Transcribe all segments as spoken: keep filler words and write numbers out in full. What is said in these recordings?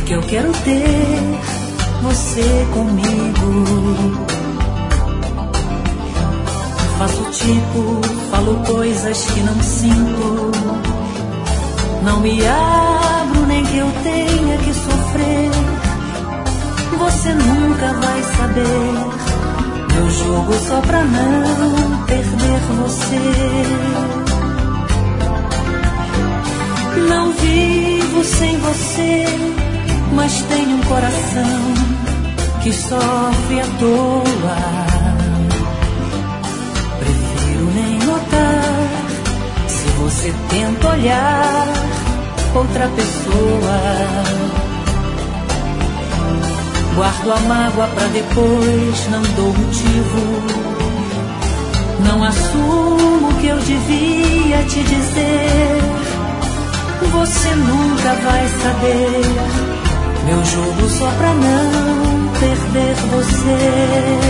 que eu quero ter você comigo. Faço tipo, falo coisas que não sinto. Não me abro nem que eu tenha que sofrer. Você nunca vai saber. Eu jogo só pra não perder você. Não vivo sem você, mas tenho um coração que sofre à toa. Prefiro nem notar se você tenta olhar outra pessoa. Guardo a mágoa pra depois, não dou motivo. Não assumo o que eu devia te dizer. Você nunca vai saber. Meu jogo só pra não perder você.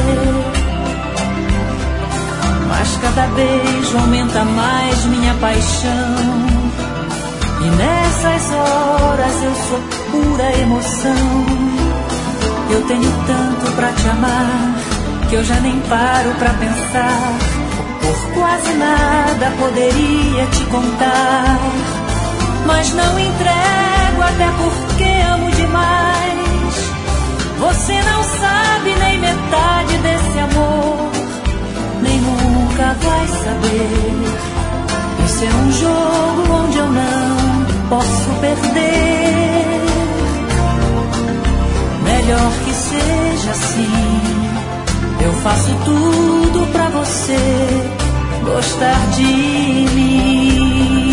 Mas cada beijo aumenta mais minha paixão. E nessas horas eu sou pura emoção. Eu tenho tanto pra te amar que eu já nem paro pra pensar. Por quase nada poderia te contar, mas não entrego até porque amo demais. Você não sabe nem metade desse amor, nem nunca vai saber. Isso é um jogo onde eu não posso perder. Melhor que seja assim. Eu faço tudo pra você gostar de mim.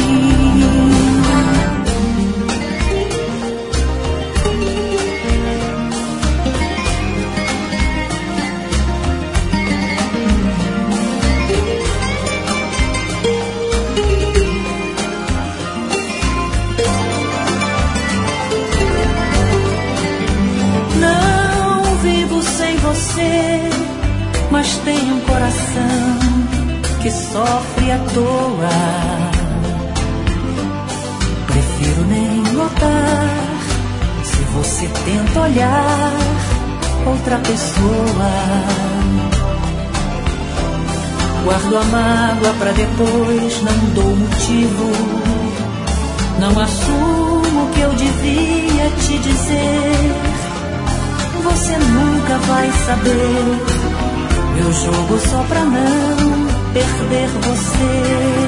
Você, mas tem um coração que sofre à toa. Prefiro nem notar se você tenta olhar outra pessoa. Guardo a mágoa pra depois, não dou motivo. Não assumo o que eu devia te dizer. Você nunca vai saber. Eu jogo só pra não perder você.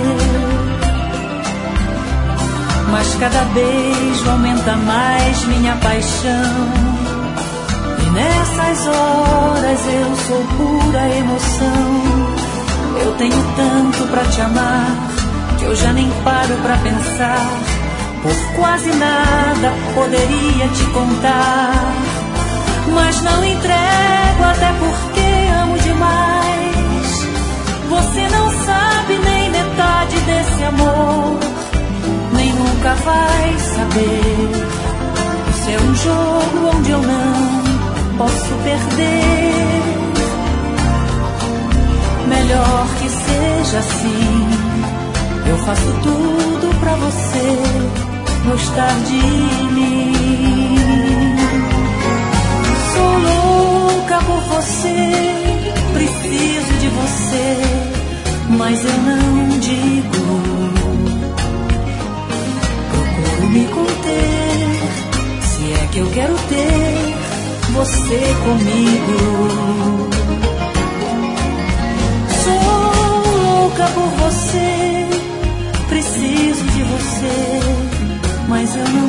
Mas cada beijo aumenta mais minha paixão. E nessas horas eu sou pura emoção. Eu tenho tanto pra te amar que eu já nem paro pra pensar. Por quase nada poderia te contar, mas não entrego até porque amo demais. Você não sabe nem metade desse amor, nem nunca vai saber. Isso é um jogo onde eu não posso perder. Melhor que seja assim. Eu faço tudo pra você gostar de mim. Sou louca por você, preciso de você, mas eu não digo. Procuro me conter, se é que eu quero ter você comigo. Sou louca por você, preciso de você, mas eu não